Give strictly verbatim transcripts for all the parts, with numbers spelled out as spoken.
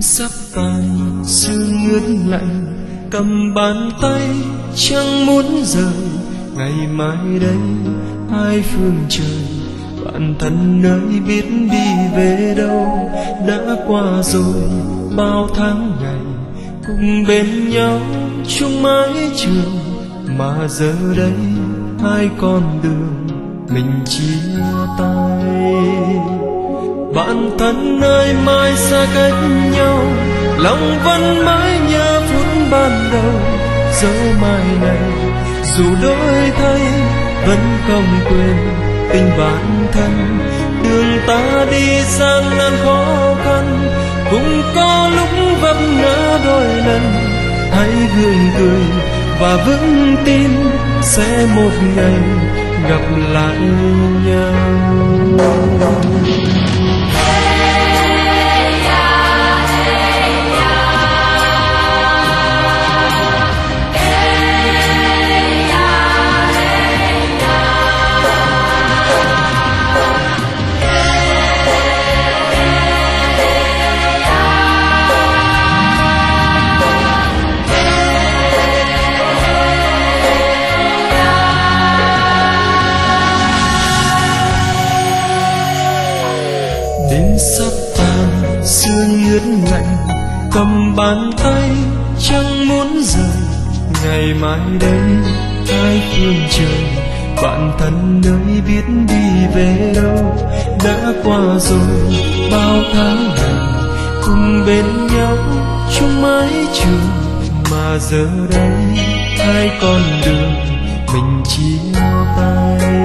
sắp tan sương ướt lạnh, cầm bàn tay chẳng muốn rời. Ngày mai đây hai phương trời, bạn thân nơi biết đi về đâu. Đã qua rồi bao tháng ngày, cùng bên nhau chung mái trường, mà giờ đây hai con đường mình chia tay. Bạn thân ơi mai xa cách nhau, lòng vẫn mãi nhớ phút ban đầu. Dẫu mai này dù đổi thay, vẫn không quên tình bạn thân. Đường ta đi gian nan khó khăn, cũng có lúc vấp ngã đôi lần. Hãy gượng cười và vững tin, sẽ một ngày gặp lại nhau. Đêm sắp tan sương ướt lạnh, cầm bàn tay chẳng muốn rời. Ngày mai đây hai phương trời, bạn thân nơi biết đi về đâu. Đã qua rồi bao tháng ngày, cùng bên nhau chung mái trường, mà giờ đây hai con đường mình chia tay.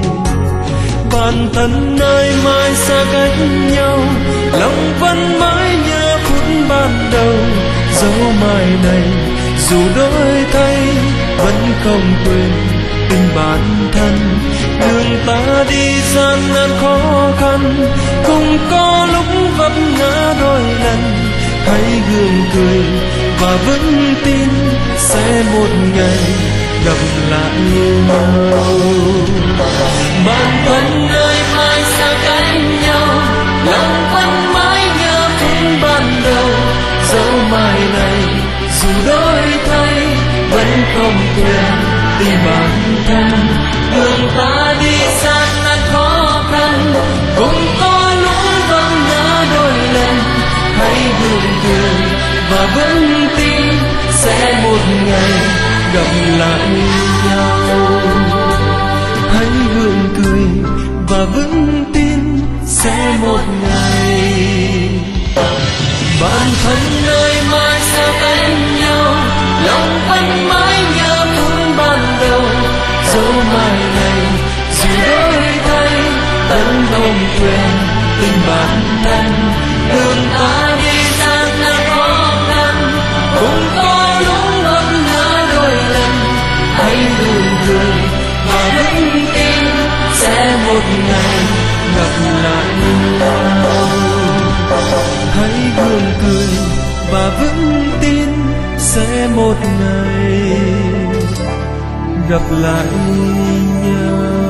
Bạn thân ơi mai xa cách nhau, lòng vẫn mãi nhớ phút ban đầu. Dẫu mai này dù đổi thay, vẫn không quên tình bạn thân. Đường ta đi gian nan khó khăn, cũng có lúc vấp ngã đôi lần. Hãy gượng cười và vững tin, sẽ một ngày gặp lại nhau. Bạn thân ơi mai xa cách nhau, lòng vẫn mãi nhớ phút ban đầu. Dẫu mai này dù đổi thay, vẫn không quên tình bạn thân. Đường ta đi gian nan khó khăn, cũng có lúc vấp ngã đôi lần. Hãy gượng cười và vững tin, sẽ một ngày gặp lại nhau. Hãy gượng cười và vững tin, sẽ một ngày. Bạn thân ơi mai xa cách nhau, lòng vẫn mãi nhớ phút ban đầu. Dẫu mai này dù đổi thay, vẫn không quên tình bạn thân. Đường ta đi gian nan khó khăn, cũng có lúc vấp ngã đôi lần. Hãy gượng cười và vững tin, sẽ một ngày gặp lại nhau. Hãy gượng cười và vững tin, sẽ một ngày gặp lại nhau.